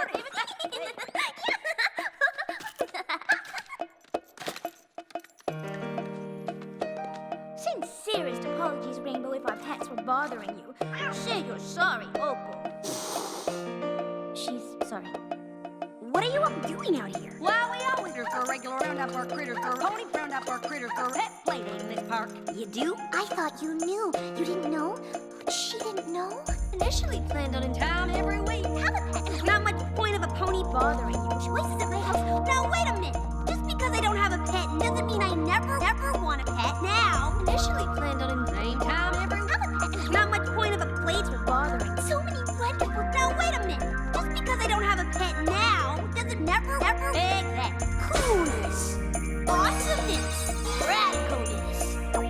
Sincerest apologies, Rainbow, if our pets were bothering you. Say you're sorry, Opal. She's sorry. What are you up doing out here? Well, we always do for a regular roundup our critters for pony roundup our critters for pet play date in this park. You do? I thought you knew. You didn't know? She didn't know? Initially planned on in Time every week. Have a pet. There's not much point of a pony bothering you. She waits at my house. Now, wait a minute. Just because I don't have a pet doesn't mean I never want a pet now. Initially planned on in Same time every week. Have a pet. There's not much point of a plates for bothering. So many wonderful. Now, wait a minute. Just because I don't have a pet now doesn't never. Exactly. Coolness. Awesomeness. Radicalness.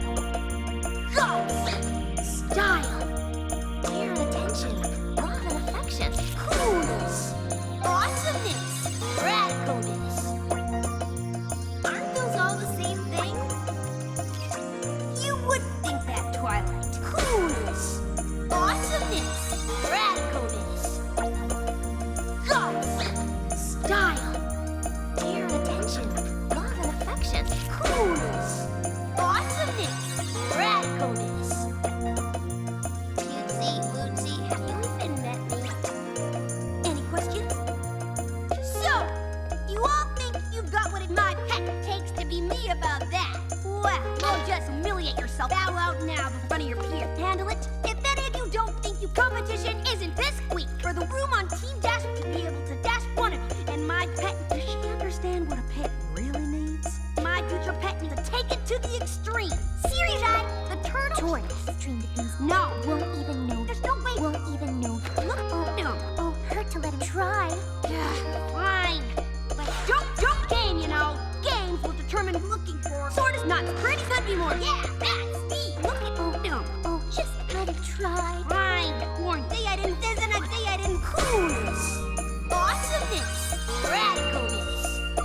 Guts. Style. Care and attention. Love and affection. Coolness. Awesomeness. Radicalness. Aren't those all the same thing? You would think that, Twilight. Coolness. Awesomeness. Radicalness. Guts. Style. Care and attention. Love and affection. Coolness. Awesomeness. Radicalness. Cutesy, wootsy, have you even met me? Any questions? So, you all think you've got what my pet takes to be me about that? Well, you'll just humiliate yourself. Bow out now in front of your peers. Handle it? If any of you don't think you competition isn't this week for the room on Team Dash to be able to dash one of you, and my pet, does she understand what a pet really needs? My future pet needs to take it to the extreme. Serious, the turtle. Tortoise. Extreme things. No, Won't even know. there's no way. Won't even know. Look, no. Oh, hurt to let him try. Fine. But don't game, you know. Games will determine what looking for. Sort is not pretty, could be more. Yeah, that's me. Look at no. Oh, just let him try. Fine. More theatin, this and a theatin. Coolness. Awesomeness. Radicalness.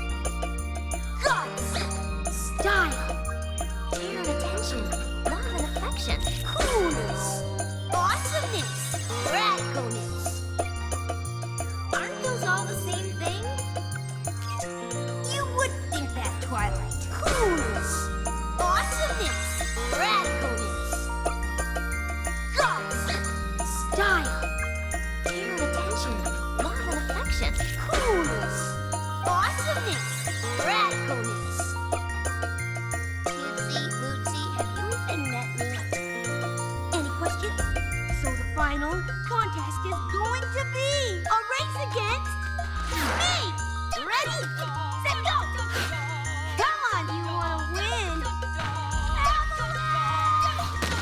Guts. Style. Care and attention. Love and affection. Coolness. Awesomeness. Radicalness. Aren't those all the same thing? You would think that, Twilight. Coolness. Awesomeness. Radicalness. Guts. Style. Care and attention. Love and affection. Coolness. Awesomeness. Radicalness. Cutesy, wootsy, have you even met me? Any questions? So the final contest is going to be a race against me! Ready? Set, go! Come on, you want to win! Out the way!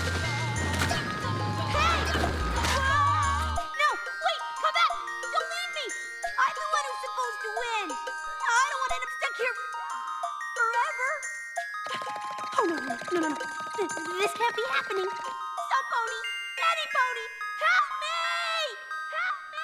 Hey! Whoa! No, wait, come back! Don't leave me! I'm the one who's supposed to win! I don't want to end up stuck here forever! Oh, no. This can't be happening. Some pony, any pony, help me! Help me!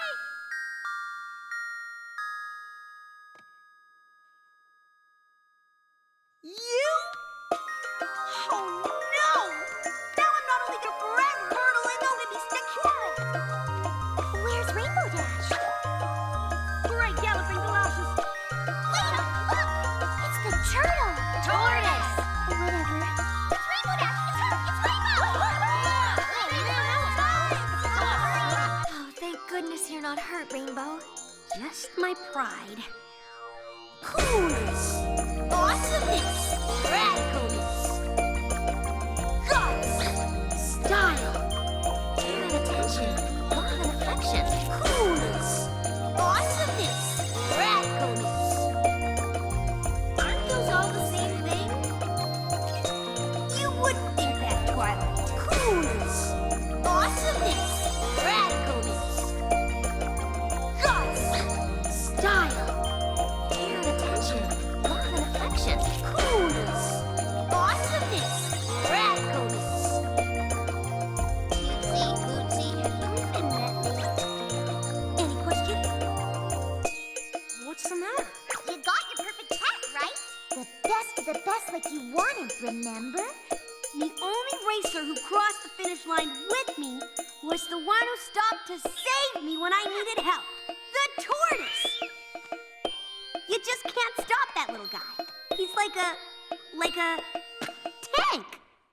You? Oh, no! Now I'm not only here forever, Turtle, I'm going to be stuck here. Where's Rainbow Dash? Great galloping galoshes. Wait, look! It's the turtle! Tortoise! Whatever. It's Rainbow Dash! It's her! It's Rainbow! Oh, thank goodness you're not hurt, Rainbow. Just my pride. Coolness. Awesomeness. Radicalness. Guts. Style. Care and attention. Love and affection. Coolness. Awesomeness. Radicalness. Aren't those all the same thing? You would think that, Twilight. Coolness. Awesomeness. Radicalness. Guts. Style. Care and attention. Love and affection. Coolness. Awesomeness. Radicalness. Cutesy, wootsy, have you even met me? Any questions? What's the matter? You got your perfect pet, right? The best of the best like you wanted, remember? The only racer who crossed the finish line with me was the one who stopped to save me when I needed help. The just can't stop that little guy. He's like a tank.